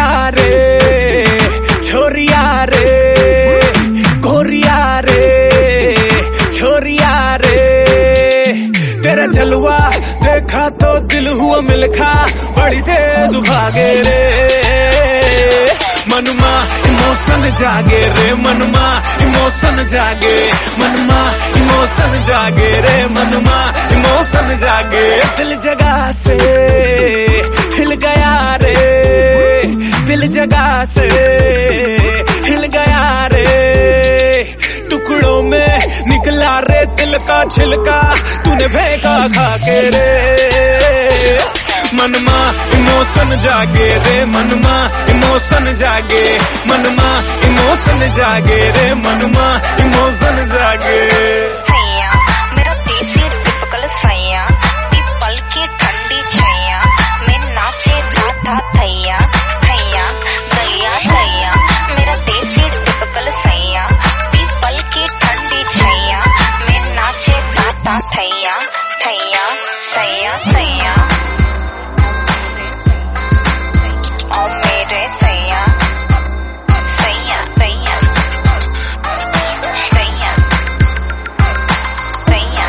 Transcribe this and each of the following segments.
छोरिया रे गोरिया रे छोरिया रे, तेरा जलवा देखा तो दिल हुआ मिलखा, बड़ी तेज भागे रे मनमा इमोशन जागे रे, मनमा इमोशन जागे, मनमा इमोशन जागे रे, मनमा इमोशन जागे। दिल जगह से हिल गया रे, दिल जगह से हिल गया रे, टुकड़ों में निकला रे दिल का छिलका, तूने फेंका खा के रे मनमा इमोशन जागे रे, मनमा इमोशन जागे, मनमा इमोशन जागे रे, मनमा इमोशन जागे। सैया मेरा देसी टिपिकल सैया, पीपल की ठंडी छैया, मैं नाचे था थैया थैया दैया दैया, मेरा देसी टिपिकल सैया, पीपल की ठंडी छैया, मैं नाचे था थैया थैया सैया सैया, ओ मेरे सैया सैया सैया सैया सैया।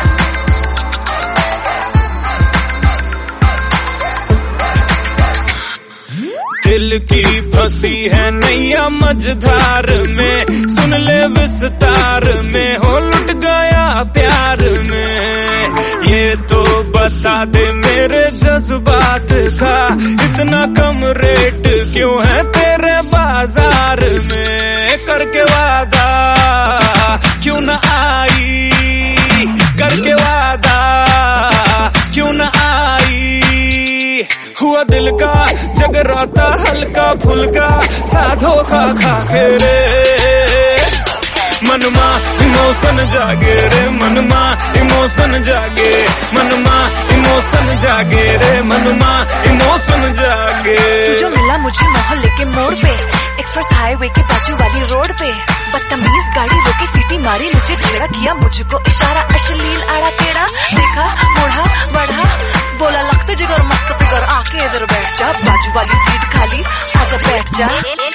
दिल की फंसी है नैया मझधार में, सुन ले विस्तार में, हो लुट गया प्यार में, ये तो बता दे मेरे जज्बात का इतना कम रेट क्यों है तेरे बाजार में, करके वादा क्यों न आई, करके वादा क्यों न आई, हुआ दिल का जगराता हल्का फुल्का साधो खा के रे मनमा इमोशन जागे रे, मनमा इमोशन जागे, मनमा इमोशन जागे रे, मनमा इमोशन जागे। तू जो मिला मुझे मोहल्ले के मोड़ पे, एक्सप्रेस हाईवे के बाजू वाली रोड पे, बदतमीज गाड़ी रोके सीटी मारी, मुझे छेड़ा किया मुझको इशारा, अश्लील आड़ा टेढ़ा देखा मोड़ा बढ़ा, बोला लगते जिगर मस्त फिगर, आके इधर बैठ जा, बाजू वाली सीट खाली आजा बैठ जा।